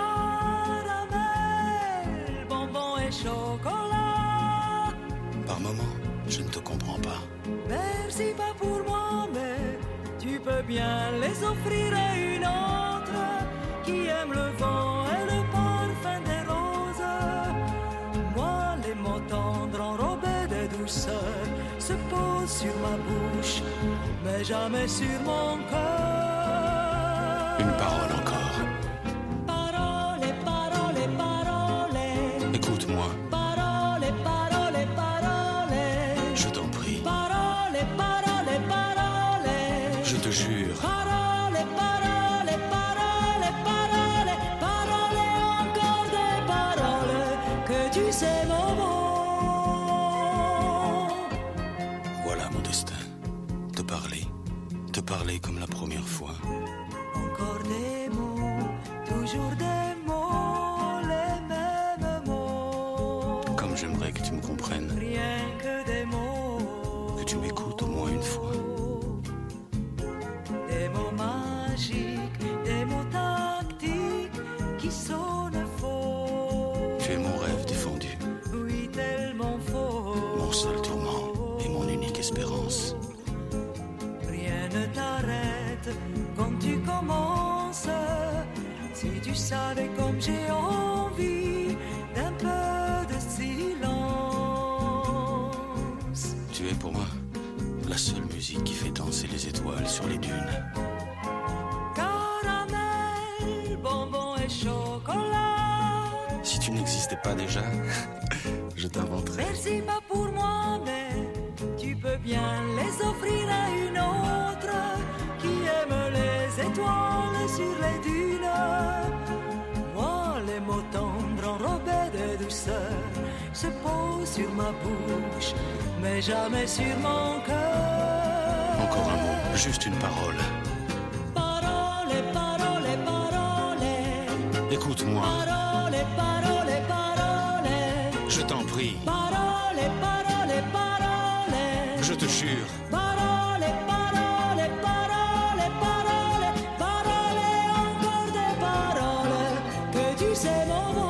[SPEAKER 1] Caramel, bonbons et chocolat.
[SPEAKER 6] Par moments, je ne te comprends pas.
[SPEAKER 1] Merci pas pour moi, mais tu peux bien les offrir à une autre qui aime le vent et le parfum des roses. Moi, les mots tendres enrobés de douceur se posent sur ma bouche, mais jamais sur mon cœur.
[SPEAKER 6] Une parole encore.
[SPEAKER 1] Parole, parole, parole.
[SPEAKER 6] Écoute-moi,
[SPEAKER 1] Parole, parole, parole.
[SPEAKER 6] je t'en prie.
[SPEAKER 1] Parole, parole, parole.
[SPEAKER 6] Je te jure,
[SPEAKER 1] Parole, parole, parole, parole. Parole, encore des paroles que tu sais mon mot.
[SPEAKER 6] voilà mon destin. Te parler, te parler comme la première fois.
[SPEAKER 1] Encore des mots, toujours des mots, les mêmes mots.
[SPEAKER 6] Comme j'aimerais que tu me comprennes,
[SPEAKER 1] Rien que des mots.
[SPEAKER 6] que tu m'écoutes au moins une fois.
[SPEAKER 1] Des mots magiques, des mots tactiques qui sonnent faux.
[SPEAKER 6] Tu es mon rêve défendu.
[SPEAKER 1] Oui, tel
[SPEAKER 6] Tu es pour moi la seule musique qui fait danser les étoiles sur les dunes.
[SPEAKER 1] Caramel, bonbon et chocolat.
[SPEAKER 6] Si tu n'existais pas déjà, je t'inventerais.
[SPEAKER 1] Merci pas pour moi, mais tu peux bien les offrir à une autre qui aime les étoiles sur les dunes. Moi, les mots tendres enrobés de douceur se posent sur ma bouche, mais jamais sur mon cœur.
[SPEAKER 6] Encore un mot, juste une parole.
[SPEAKER 1] Parole, parole, parole.
[SPEAKER 6] Écoute-moi,
[SPEAKER 1] Parole, parole, parole.
[SPEAKER 6] je t'en prie,
[SPEAKER 1] Parole, parole, parole.
[SPEAKER 6] je te jure.
[SPEAKER 1] Parole, parole, parole, parole. Parole, encore des paroles. Que tu sais mon mot.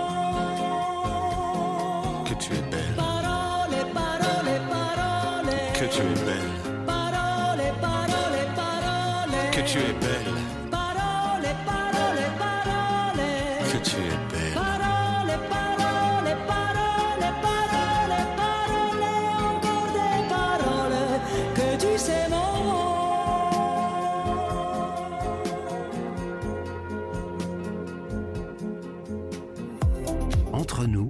[SPEAKER 6] Que tu es belle,
[SPEAKER 1] Parole, parole, parole.
[SPEAKER 6] que tu es belle,
[SPEAKER 1] Parole, parole, parole.
[SPEAKER 6] que tu es belle,
[SPEAKER 1] Parole, parole, parole.
[SPEAKER 6] que tu es belle.
[SPEAKER 1] Parole, parole, parole, parole, parole, encore des paroles, que tu sais mon
[SPEAKER 2] Entre nous,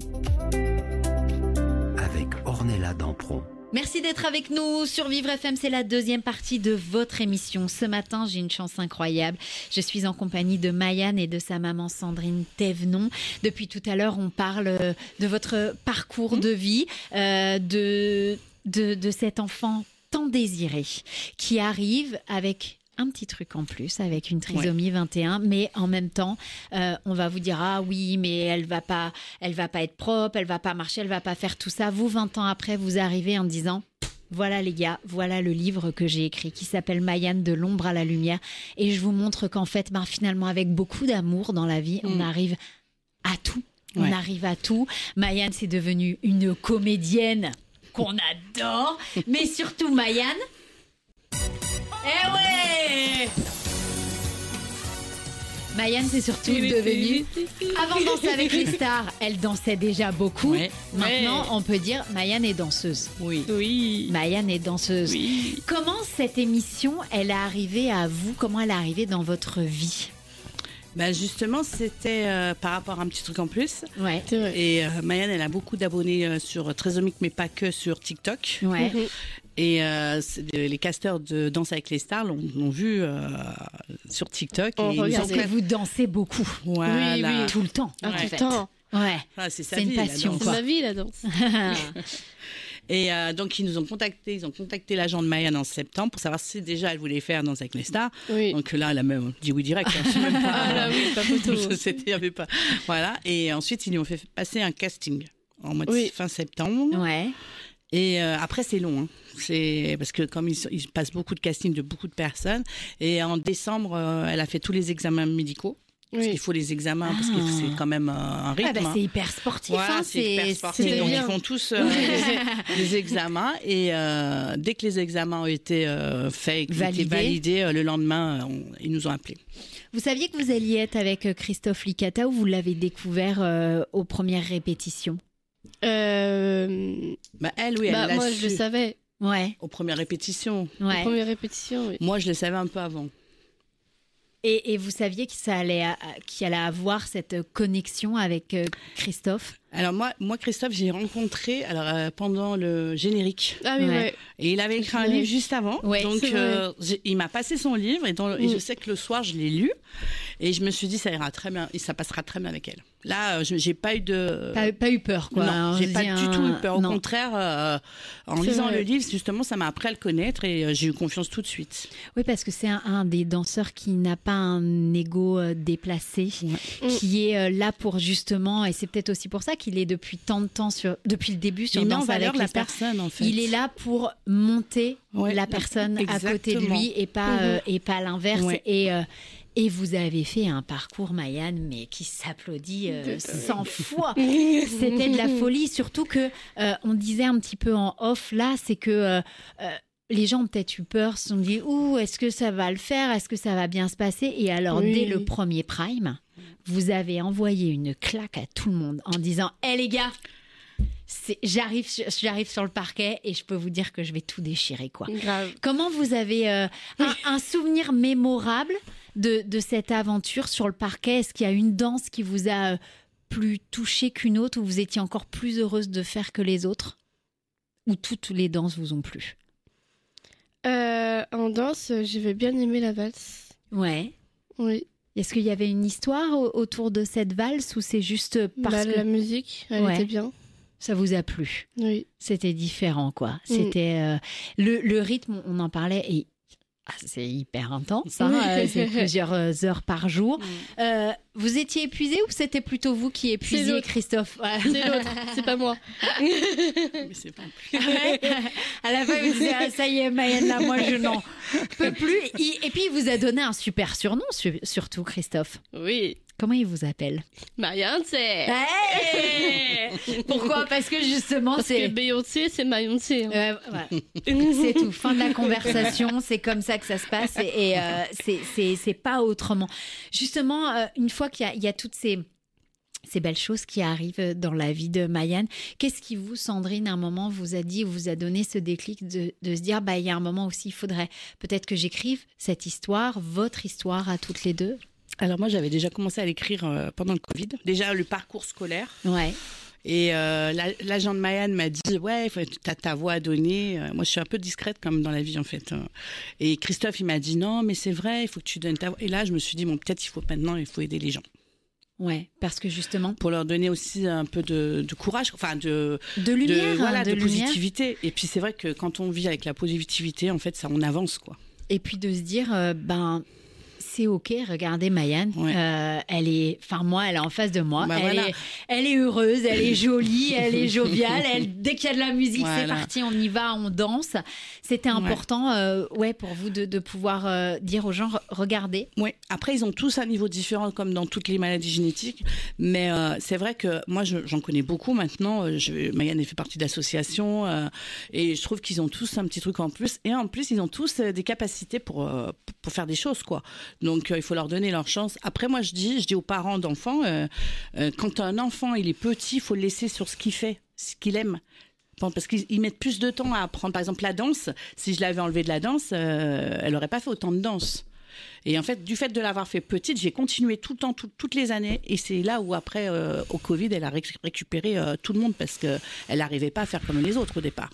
[SPEAKER 2] avec Ornella Dampron.
[SPEAKER 3] Merci d'être avec nous sur Vivre F M, c'est la deuxième partie de votre émission. Ce matin, j'ai une chance incroyable. Je suis en compagnie de Mayanne et de sa maman Sandrine Thévenon. Depuis tout à l'heure, on parle de votre parcours de vie, euh, de, de, de cet enfant tant désiré qui arrive avec un petit truc en plus, avec une trisomie ouais. vingt et un, mais en même temps, euh, on va vous dire « Ah oui, mais elle va pas, elle va pas être propre, elle va pas marcher, elle va pas faire tout ça. » Vous, vingt ans après, vous arrivez en disant « Voilà les gars, voilà le livre que j'ai écrit qui s'appelle Mayanne de l'ombre à la lumière. » Et je vous montre qu'en fait, ben, finalement, avec beaucoup d'amour dans la vie, mmh. on arrive à tout. On ouais. arrive à tout. Mayanne, c'est devenue une comédienne qu'on adore, mais surtout Mayanne... Eh ouais! Mayanne, c'est surtout devenue... Avant de danser avec les stars, elle dansait déjà beaucoup. Ouais. Maintenant, ouais. on peut dire Mayanne est danseuse.
[SPEAKER 4] Oui. oui.
[SPEAKER 3] Mayanne est danseuse.
[SPEAKER 4] Oui.
[SPEAKER 3] Comment cette émission, elle est arrivée à vous? Comment elle est arrivée dans votre vie?
[SPEAKER 4] Ben justement, c'était euh, par rapport à un petit truc en plus.
[SPEAKER 3] Ouais.
[SPEAKER 4] Et euh, Mayanne, elle a beaucoup d'abonnés euh, sur Trésomique, mais pas que sur TikTok.
[SPEAKER 3] Ouais. Mm-hmm.
[SPEAKER 4] Et euh, les casteurs de Danse avec les stars l'ont, l'ont vu euh, sur TikTok.
[SPEAKER 3] On
[SPEAKER 4] et
[SPEAKER 3] regarde que vous dansez beaucoup.
[SPEAKER 4] Voilà.
[SPEAKER 3] Oui, oui. Tout le temps.
[SPEAKER 5] Ah,
[SPEAKER 3] en
[SPEAKER 5] tout
[SPEAKER 3] fait.
[SPEAKER 5] le temps.
[SPEAKER 3] Ouais.
[SPEAKER 4] Ah, c'est sa
[SPEAKER 3] c'est
[SPEAKER 4] vie,
[SPEAKER 3] une passion.
[SPEAKER 5] C'est ma vie, la danse.
[SPEAKER 4] Et euh, donc, ils nous ont contactés, ils ont contacté l'agent de Mayanne en septembre pour savoir si déjà elle voulait faire Danse avec les stars. Oui. Donc là, elle a même dit oui direct. Hein, même pas,
[SPEAKER 5] ah là oui, pas photo.
[SPEAKER 4] C'était, y avait pas. Voilà. Et ensuite, ils lui ont fait passer un casting en mois de oui. fin septembre.
[SPEAKER 3] Ouais.
[SPEAKER 4] Et euh, après, c'est long. Hein. C'est parce que comme ils, ils passent beaucoup de castings de beaucoup de personnes. Et en décembre, euh, elle a fait tous les examens médicaux. Parce oui. qu'il faut les examens, ah. parce que c'est quand même un rythme.
[SPEAKER 3] Ah bah c'est hyper sportif.
[SPEAKER 4] Ouais,
[SPEAKER 3] hein,
[SPEAKER 4] c'est, c'est hyper sportif.
[SPEAKER 3] C'est
[SPEAKER 4] donc
[SPEAKER 3] bien.
[SPEAKER 4] ils font tous euh, les, les examens. Et euh, dès que les examens ont été euh, faits et qu'ils étaient validés, euh, le lendemain, on, ils nous ont appelés.
[SPEAKER 3] Vous saviez que vous alliez être avec Christophe Licata ou vous l'avez découvert euh, aux premières répétitions?
[SPEAKER 5] euh...
[SPEAKER 4] bah, Elle, oui, elle
[SPEAKER 5] bah,
[SPEAKER 4] l'a
[SPEAKER 5] moi,
[SPEAKER 4] su.
[SPEAKER 5] je le savais.
[SPEAKER 3] Ouais.
[SPEAKER 4] Aux premières répétitions.
[SPEAKER 3] Ouais.
[SPEAKER 5] Aux premières répétitions, oui.
[SPEAKER 4] Moi, je le savais un peu avant.
[SPEAKER 3] Et, et vous saviez que ça allait, qu'il allait avoir cette connexion avec Christophe?
[SPEAKER 4] Alors moi, moi Christophe, j'ai rencontré alors euh, pendant le générique.
[SPEAKER 5] Ah oui, ouais. ouais.
[SPEAKER 4] Et il avait écrit un livre juste avant.
[SPEAKER 3] Ouais,
[SPEAKER 4] donc euh, il m'a passé son livre et, dans, mm. et je sais que le soir je l'ai lu et je me suis dit ça ira très bien et ça passera très bien avec elle. Là, je, j'ai pas eu de
[SPEAKER 3] pas, pas eu peur quoi.
[SPEAKER 4] Non, j'ai pas
[SPEAKER 3] un...
[SPEAKER 4] du tout eu peur. Au
[SPEAKER 3] non.
[SPEAKER 4] contraire, euh, en c'est lisant vrai. le livre, justement, ça m'a appris à le connaître et euh, j'ai eu confiance tout de suite.
[SPEAKER 3] Oui, parce que c'est un, un des danseurs qui n'a pas un ego euh, déplacé, ouais. qui est euh, là pour justement, et c'est peut-être aussi pour ça qu'il est depuis tant de temps sur, depuis le début sur
[SPEAKER 4] il
[SPEAKER 3] Danse
[SPEAKER 4] met en valeur
[SPEAKER 3] avec
[SPEAKER 4] la
[SPEAKER 3] les stars.
[SPEAKER 4] personne, en fait.
[SPEAKER 3] Il est là pour monter
[SPEAKER 4] ouais,
[SPEAKER 3] la personne
[SPEAKER 4] exactement.
[SPEAKER 3] à côté de lui et pas mmh. euh, et pas l'inverse.
[SPEAKER 4] Ouais.
[SPEAKER 3] Et euh, Et vous avez fait un parcours, Mayanne, mais qui s'applaudit euh, cent fois. C'était de la folie, surtout que euh, on disait un petit peu en off là, c'est que euh, euh, les gens ont peut-être eu peur, se sont dit ouh, est-ce que ça va le faire, est-ce que ça va bien se passer? Et alors oui. dès le premier prime, vous avez envoyé une claque à tout le monde en disant hé hey, les gars, c'est, j'arrive, j'arrive sur le parquet et je peux vous dire que je vais tout déchirer, quoi.
[SPEAKER 5] Grave.
[SPEAKER 3] Comment vous avez euh, un, un souvenir mémorable de, de cette aventure sur le parquet? Est-ce qu'il y a une danse qui vous a euh, plus touché qu'une autre, ou vous étiez encore plus heureuse de faire que les autres? Ou toutes les danses vous ont plu?
[SPEAKER 5] Euh, en danse, j'avais bien aimé la valse.
[SPEAKER 3] Ouais.
[SPEAKER 5] Oui.
[SPEAKER 3] Est-ce qu'il y avait une histoire au- autour de cette valse, ou c'est juste parce
[SPEAKER 5] Bah,
[SPEAKER 3] que
[SPEAKER 5] La musique, elle
[SPEAKER 3] Ouais.
[SPEAKER 5] était bien.
[SPEAKER 3] ça vous a plu?
[SPEAKER 5] Oui.
[SPEAKER 3] C'était différent, quoi.
[SPEAKER 5] Mm.
[SPEAKER 3] C'était euh, le, le rythme, on en parlait, et ah, c'est hyper intense. Hein, euh, c'est plusieurs euh, heures par jour.
[SPEAKER 4] Mm.
[SPEAKER 3] Euh, vous étiez épuisé, ou c'était plutôt vous qui épuisiez,
[SPEAKER 5] l'autre.
[SPEAKER 3] Christophe? Ouais.
[SPEAKER 5] C'est l'autre, c'est pas moi.
[SPEAKER 4] Mais c'est pas plus.
[SPEAKER 3] Ouais. À la fin, vous disiez, ah, ça y est, Mayenne, là, moi, je n'en peux plus. Et, et puis, il vous a donné un super surnom, su- surtout, Christophe.
[SPEAKER 5] Oui.
[SPEAKER 3] Comment il vous appelle?
[SPEAKER 5] Marianne, c'est.
[SPEAKER 3] Hey Pourquoi? Parce que justement,
[SPEAKER 5] Parce
[SPEAKER 3] c'est...
[SPEAKER 5] que Beyoncé, c'est Beyoncé. hein.
[SPEAKER 3] Ouais, voilà. C'est tout. Fin de la conversation. C'est comme ça que ça se passe. Et, et, euh, c'est, c'est, c'est pas autrement. Justement, euh, une fois qu'il y a, il y a toutes ces, ces belles choses qui arrivent dans la vie de Mayenne, qu'est-ce qui vous, Sandrine, à un moment, vous a dit, ou vous a donné ce déclic de, de se dire, bah, il y a un moment aussi, il faudrait peut-être que j'écrive cette histoire, votre histoire à toutes les deux?
[SPEAKER 4] Alors moi, j'avais déjà commencé à l'écrire euh, pendant le Covid. Déjà, le parcours scolaire.
[SPEAKER 3] Ouais.
[SPEAKER 4] Et euh, la- l'agent de Mayenne m'a dit, ouais, tu as ta voix à donner. Euh, Moi, je suis un peu discrète comme dans la vie, en fait. Et Christophe, il m'a dit, non, mais c'est vrai, il faut que tu donnes ta voix. Et là, je me suis dit, bon, peut-être il faut maintenant, il faut aider les gens.
[SPEAKER 3] Ouais, parce que justement,
[SPEAKER 4] Pour leur donner aussi un peu de, de courage, enfin, de,
[SPEAKER 3] de lumière,
[SPEAKER 4] de, voilà,
[SPEAKER 3] hein,
[SPEAKER 4] de,
[SPEAKER 3] de lumière.
[SPEAKER 4] positivité. Et puis, c'est vrai que quand on vit avec la positivité, en fait, ça, on avance, quoi.
[SPEAKER 3] Et puis de se dire, euh, ben, c'est ok, regardez Mayenne,
[SPEAKER 4] Ouais.
[SPEAKER 3] euh, elle est, enfin moi, elle est en face de moi,
[SPEAKER 4] Bah,
[SPEAKER 3] elle,
[SPEAKER 4] voilà.
[SPEAKER 3] est, elle est heureuse, elle est jolie, elle est joviale, elle, dès qu'il y a de la musique, c'est
[SPEAKER 4] Voilà.
[SPEAKER 3] parti, on y va, on danse. C'était important, euh, ouais, pour vous de, de pouvoir euh, dire aux gens, re- regardez.
[SPEAKER 4] Oui, après, ils ont tous un niveau différent, comme dans toutes les maladies génétiques. Mais euh, c'est vrai que moi, je- j'en connais beaucoup maintenant. Euh, Je, Mayenne fait partie d'associations. Euh, et je trouve qu'ils ont tous un petit truc en plus. Et en plus, ils ont tous euh, des capacités pour, euh, pour faire des choses, quoi. Donc, euh, il faut leur donner leur chance. Après, moi, je dis, je dis aux parents d'enfants, euh, euh, quand un enfant, il est petit, il faut le laisser sur ce qu'il fait, ce qu'il aime. Bon, parce qu'ils ils mettent plus de temps à apprendre. Par exemple, la danse, si je l'avais enlevé de la danse, euh, elle n'aurait pas fait autant de danse. Et en fait, du fait de l'avoir fait petite, j'ai continué tout le temps, tout- toutes les années. Et c'est là où, après, euh, au Covid, elle a réc- récupéré euh, tout le monde parce qu'elle n'arrivait pas à faire comme les autres au départ.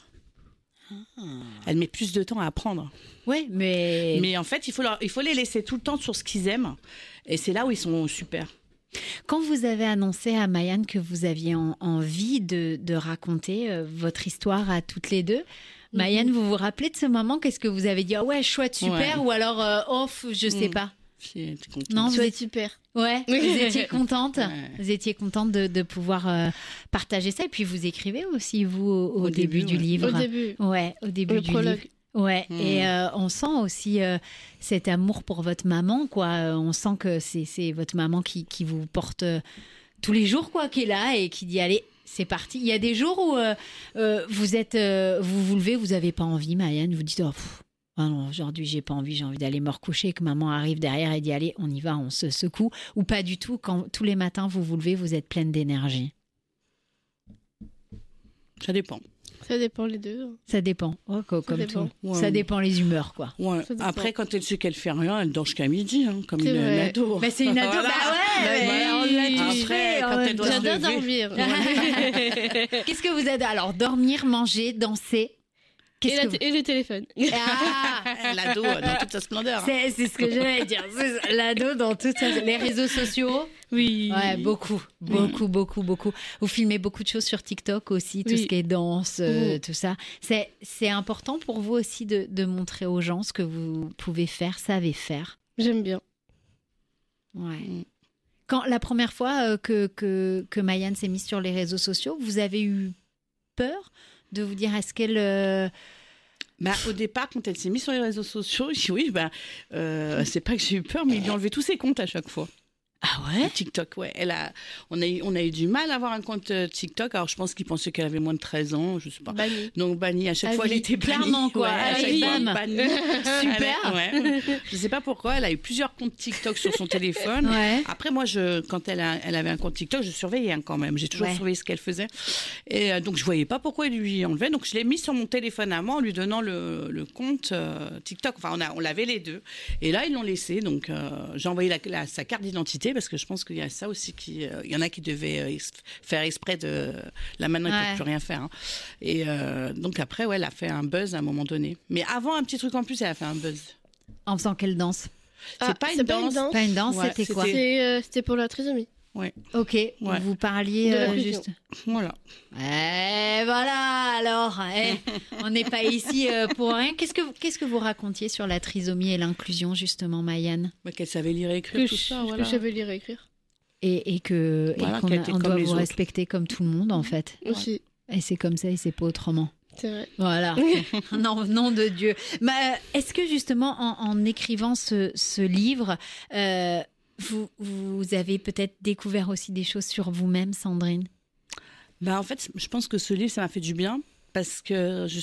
[SPEAKER 4] Elle met plus de temps à apprendre.
[SPEAKER 3] Ouais, mais,
[SPEAKER 4] Mais en fait, il faut, leur- il faut les laisser tout le temps sur ce qu'ils aiment. Et c'est là où ils sont super.
[SPEAKER 3] quand vous avez annoncé à Mayenne que vous aviez en- envie de, de raconter euh, votre histoire à toutes les deux, Mayenne, vous vous rappelez de ce moment? Qu'est-ce que vous avez dit? Ah ouais, chouette, super,
[SPEAKER 4] Ouais.
[SPEAKER 3] ou alors euh, off, je sais
[SPEAKER 4] Mm.
[SPEAKER 3] pas.
[SPEAKER 4] J'étais contente.
[SPEAKER 3] Non, vous
[SPEAKER 5] Soit
[SPEAKER 3] êtes
[SPEAKER 5] super.
[SPEAKER 3] Ouais, vous étiez contente.
[SPEAKER 4] Ouais.
[SPEAKER 3] Vous étiez contente de, de pouvoir euh, partager ça. Et puis vous écrivez aussi, vous, au, au
[SPEAKER 4] Au
[SPEAKER 3] début,
[SPEAKER 4] début,
[SPEAKER 3] du
[SPEAKER 4] ouais.
[SPEAKER 3] livre.
[SPEAKER 5] Au début.
[SPEAKER 3] Ouais, au début
[SPEAKER 5] Le
[SPEAKER 3] du
[SPEAKER 5] prologue.
[SPEAKER 3] livre. Ouais,
[SPEAKER 4] Mm.
[SPEAKER 3] et euh, on sent aussi euh, cet amour pour votre maman, quoi. Euh, On sent que c'est c'est votre maman qui, qui vous porte euh, tous les jours, quoi, qui est là et qui dit allez, c'est parti. Il y a des jours où euh, euh, vous êtes, euh, vous vous levez, vous avez pas envie, Mayenne, vous dites oh, pff, ah non, aujourd'hui j'ai pas envie, j'ai envie d'aller me recoucher, que maman arrive derrière et dit allez, on y va, on se secoue, ou pas du tout. Quand tous les matins vous vous levez, vous êtes pleine d'énergie.
[SPEAKER 4] Ça dépend.
[SPEAKER 5] Ça dépend les deux.
[SPEAKER 3] Ça dépend, oh, co- comme
[SPEAKER 5] dépend.
[SPEAKER 3] tout.
[SPEAKER 4] Ouais.
[SPEAKER 3] Ça dépend les humeurs, quoi.
[SPEAKER 4] Ouais.
[SPEAKER 5] Ça dépend.
[SPEAKER 4] Après, quand elle sait qu'elle fait rien, elle dort jusqu'à midi, hein, comme
[SPEAKER 5] C'est
[SPEAKER 4] une,
[SPEAKER 5] vrai.
[SPEAKER 4] une ado.
[SPEAKER 3] Bah, c'est une ado,
[SPEAKER 4] Voilà.
[SPEAKER 3] bah ouais,
[SPEAKER 4] Bah,
[SPEAKER 3] mais
[SPEAKER 4] voilà.
[SPEAKER 3] on l'a tous
[SPEAKER 4] Après,
[SPEAKER 3] fait, en
[SPEAKER 4] quand
[SPEAKER 3] même
[SPEAKER 4] elle doit
[SPEAKER 3] temps.
[SPEAKER 4] se
[SPEAKER 5] J'adore
[SPEAKER 4] lever.
[SPEAKER 5] dormir.
[SPEAKER 3] Qu'est-ce que vous êtes alors? Dormir, manger, danser.
[SPEAKER 5] Et,
[SPEAKER 3] Qu'est-ce
[SPEAKER 5] la
[SPEAKER 3] que vous...
[SPEAKER 5] t- et le téléphone.
[SPEAKER 3] Ah,
[SPEAKER 4] L'ado euh, dans toute sa splendeur.
[SPEAKER 3] c'est, c'est ce que j'allais dire. C'est l'ado dans toutes sa- les réseaux sociaux.
[SPEAKER 5] Oui.
[SPEAKER 3] Ouais, beaucoup, beaucoup, beaucoup, beaucoup. Vous filmez beaucoup de choses sur TikTok aussi, tout
[SPEAKER 5] Oui.
[SPEAKER 3] ce qui est danse, euh,
[SPEAKER 5] Mhm.
[SPEAKER 3] tout ça. C'est, c'est important pour vous aussi de, de montrer aux gens ce que vous pouvez faire, savez faire.
[SPEAKER 5] J'aime bien.
[SPEAKER 3] Ouais.
[SPEAKER 4] Mm.
[SPEAKER 3] Quand la première fois euh, que, que, que Mayenne s'est mise sur les réseaux sociaux, vous avez eu peur de vous dire est-ce qu'elle... euh,
[SPEAKER 4] Bah, au départ, quand elle s'est mise sur les réseaux sociaux, je dis oui, bah, euh, c'est pas que j'ai eu peur, mais il lui a enlevé tous ses comptes à chaque fois. Ah ouais TikTok, ouais. Elle a, on, a eu, on a eu du mal à avoir un compte euh, TikTok. Alors, je pense qu'ils pensaient qu'elle avait moins de treize ans, je sais pas.
[SPEAKER 5] Banni.
[SPEAKER 4] Donc, bannie. À chaque
[SPEAKER 3] Ah
[SPEAKER 4] fois,
[SPEAKER 3] oui,
[SPEAKER 4] elle était bannie.
[SPEAKER 3] clairement, quoi.
[SPEAKER 4] Ouais, à
[SPEAKER 3] Allez,
[SPEAKER 4] chaque fois,
[SPEAKER 3] bam.
[SPEAKER 4] bannie.
[SPEAKER 3] Super.
[SPEAKER 4] Elle a- ouais. Je sais pas pourquoi. Elle a eu plusieurs comptes TikTok sur son téléphone.
[SPEAKER 3] Ouais.
[SPEAKER 4] Après, moi, je, quand elle, a, elle avait un compte TikTok, je surveillais hein, quand même. J'ai toujours
[SPEAKER 3] Ouais.
[SPEAKER 4] surveillé ce qu'elle faisait. Et euh, donc, je voyais pas pourquoi elle lui enlevait. Donc, je l'ai mis sur mon téléphone à moi en lui donnant le, le compte euh, TikTok. Enfin, on, a, on l'avait les deux. Et là, ils l'ont laissé. Donc, euh, j'ai envoyé la, la, sa carte d'identité parce que je pense qu'il y a ça aussi. Qui, euh, il y en a qui devaient euh, ex- faire exprès de. Là, maintenant, ils ne
[SPEAKER 3] Ouais.
[SPEAKER 4] peuvent plus rien faire. Hein. Et euh, donc, après, ouais, elle a fait un buzz à un moment donné. Mais avant, un petit truc en plus, elle a fait un buzz.
[SPEAKER 3] En faisant quelle danse?
[SPEAKER 5] Ah,
[SPEAKER 4] c'est pas une
[SPEAKER 5] c'est pas une
[SPEAKER 4] danse.
[SPEAKER 5] danse.
[SPEAKER 3] Pas une danse,
[SPEAKER 4] Ouais,
[SPEAKER 3] c'était quoi?
[SPEAKER 4] c'était-
[SPEAKER 5] C'est, euh, C'était pour la trisomie.
[SPEAKER 4] Ouais,
[SPEAKER 3] Ok,
[SPEAKER 4] Ouais.
[SPEAKER 3] vous parliez
[SPEAKER 5] De
[SPEAKER 3] euh,
[SPEAKER 5] l'inclusion.
[SPEAKER 3] juste.
[SPEAKER 4] voilà.
[SPEAKER 3] Eh, voilà, alors, eh, on n'est pas ici euh, pour rien. Qu'est-ce que, qu'est-ce que vous racontiez sur la trisomie et l'inclusion, justement, Maïane?
[SPEAKER 4] Ouais, qu'elle savait lire et écrire,
[SPEAKER 5] Que
[SPEAKER 4] tout
[SPEAKER 5] je,
[SPEAKER 4] ça.
[SPEAKER 5] que
[SPEAKER 4] Voilà.
[SPEAKER 5] je savais lire et écrire
[SPEAKER 3] Et, et que et
[SPEAKER 4] Voilà,
[SPEAKER 3] qu'on
[SPEAKER 4] qu'elle
[SPEAKER 3] a-
[SPEAKER 4] était
[SPEAKER 3] on
[SPEAKER 4] comme
[SPEAKER 3] doit
[SPEAKER 4] les
[SPEAKER 3] vous
[SPEAKER 4] autres.
[SPEAKER 3] respecter comme tout le monde, en fait.
[SPEAKER 5] aussi.
[SPEAKER 3] Et c'est comme ça et c'est pas autrement.
[SPEAKER 5] C'est vrai.
[SPEAKER 3] Voilà. non, nom de Dieu. Mais, euh, est-ce que justement, en, en écrivant ce, ce livre, euh, vous, vous avez peut-être découvert aussi des choses sur vous-même, Sandrine?
[SPEAKER 4] Bah, en fait, je pense que ce livre, ça m'a fait du bien parce que justement,